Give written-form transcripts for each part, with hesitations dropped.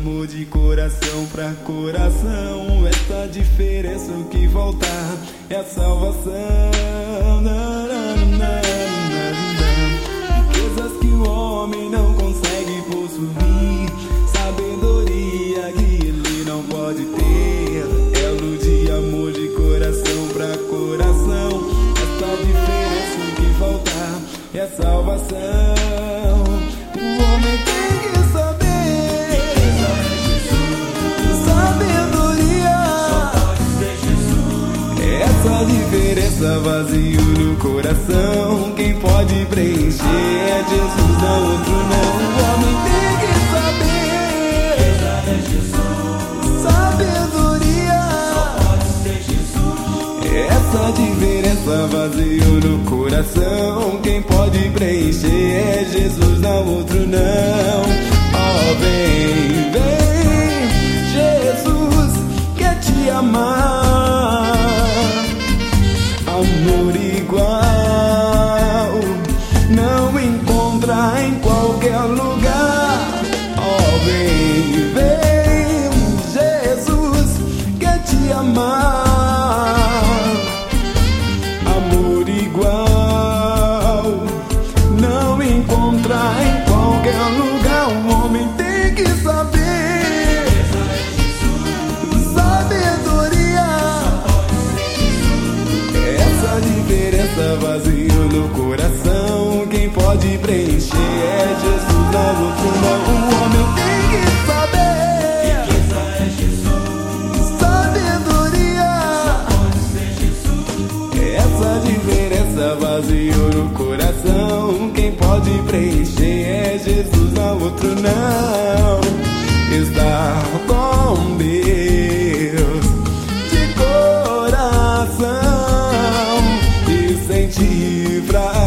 amor de coração pra coração. Essa diferença o que falta é a salvação. Riquezas que o homem não consegue possuir, sabedoria que ele não pode ter. Elo de amor de coração pra coração. Essa diferença o que falta é a salvação. O homem tem que saber, sabedoria, essa diferença vazio no coração. Quem pode preencher é Jesus, não outro não. O homem tem que saber, sabedoria, essa diferença vazio no coração. Quem pode preencher é Jesus, não outro não. Oh, vem, vem, Jesus quer te amar. Amor igual não encontra em qualquer lugar. Oh, vem, vem, Jesus quer te amar. Amor igual não encontra em qualquer lugar. O homem tem que saber, sabedoria, essa diferença vazio no coração. Quem pode preencher é Jesus, não outro não. O homem tem que saber, sabedoria, essa diferença vazio no coração. Quem pode preencher é Jesus, não outro não. Estar com Deus de coração e sentir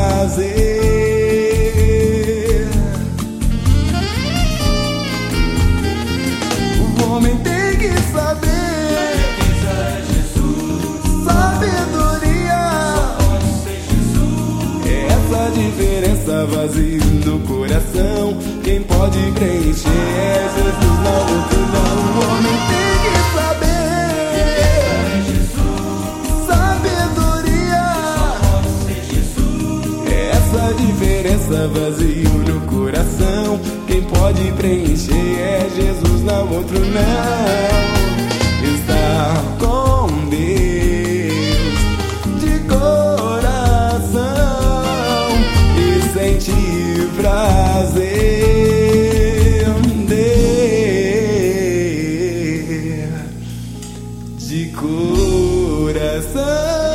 prazer. O homem tem que saber, sabedoria, essa diferença vazio no coração. Quem pode preencher é Jesus, não outro não. O homem tem que saber, sabedoria, essa diferença vazio no coração. Quem pode preencher é Jesus, não outro não. Estar com Deus de coração e sentir prazer de coração.